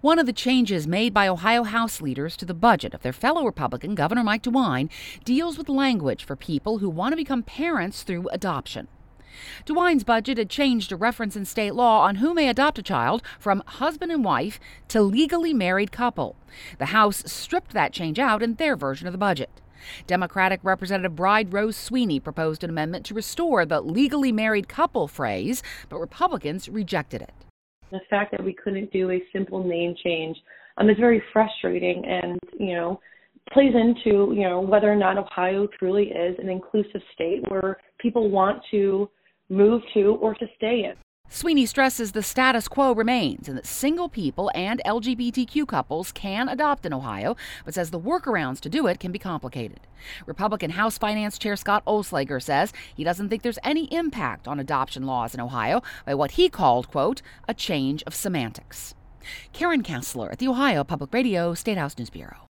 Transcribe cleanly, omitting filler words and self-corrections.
One of the changes made by Ohio House leaders to the budget of their fellow Republican Governor Mike DeWine deals with language for people who want to become parents through adoption. DeWine's budget had changed a reference in state law on who may adopt a child from husband and wife to legally married couple. The House stripped that change out in their version of the budget. Democratic Representative Bride Rose Sweeney proposed an amendment to restore the legally married couple phrase, but Republicans rejected it. The fact that we couldn't do a simple name change is very frustrating and, plays into, whether or not Ohio truly is an inclusive state where people want to move to or to stay in. Sweeney stresses the status quo remains and that single people and LGBTQ couples can adopt in Ohio, but says the workarounds to do it can be complicated. Republican House Finance Chair Scott Oelslager says he doesn't think there's any impact on adoption laws in Ohio by what he called, quote, a change of semantics. Karen Kessler at the Ohio Public Radio State House News Bureau.